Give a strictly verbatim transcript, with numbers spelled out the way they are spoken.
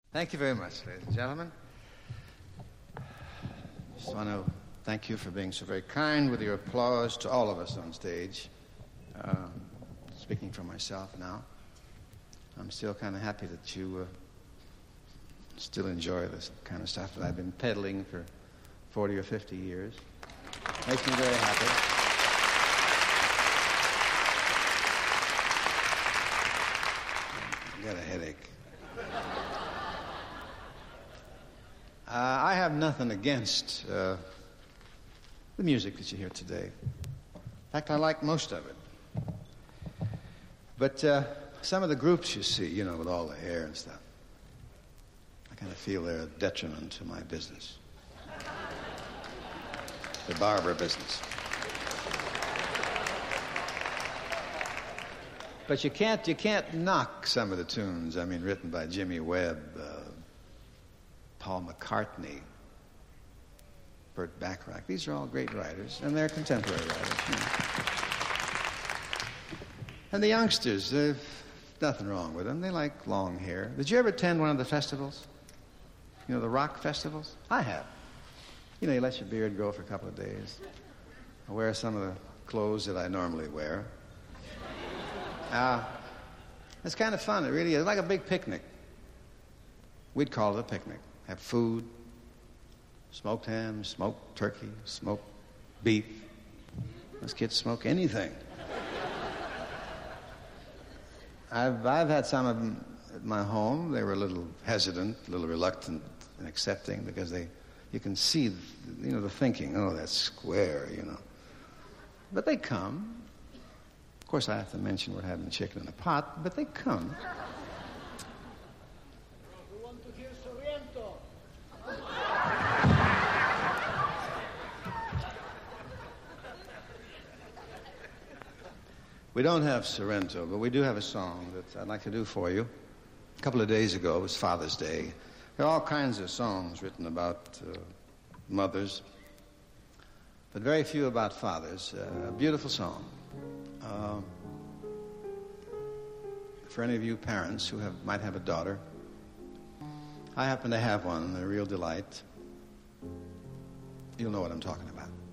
Thank you very much, ladies and gentlemen. Just want to thank you for being so very kind with your applause to all of us on stage. Uh, speaking for myself now, I'm still kind of happy that you uh, still enjoy this kind of stuff that I've been peddling for forty or fifty years. Makes me very happy. I got a headache. Uh, I have nothing against uh, the music that you hear today. In fact, I like most of it. But uh, some of the groups you see, you know, with all the hair and stuff, I kind of feel they're a detriment to my business. The barber business. But you can't, you can't knock some of the tunes, I mean, written by Jimmy Webb, uh, Paul McCartney, Burt Bacharach. These are all great writers, and they're contemporary writers. You know. And the youngsters, there's nothing wrong with them. They like long hair. Did you ever attend one of the festivals? You know, the rock festivals? I have. You know, you let your beard grow for a couple of days. I wear some of the clothes that I normally wear. Uh, it's kind of fun. It really is. It's like a big picnic. We'd call it a picnic. Have food, smoked ham, smoked turkey, smoked beef. Those kids smoke anything. I've, I've had some of them at my home. They were a little hesitant, a little reluctant in accepting because they, you can see, you know, the thinking, oh, that's square, you know. But they come. Of course, I have to mention we're having chicken in a pot, but they come. We want to hear Sorrento. We don't have Sorrento, but we do have a song that I'd like to do for you. A couple of days ago, it was Father's Day. There are all kinds of songs written about uh, mothers, but very few about fathers. Uh, a beautiful song. Uh, for any of you parents who have, might have a daughter, I happen to have one, a real delight. You'll know what I'm talking about.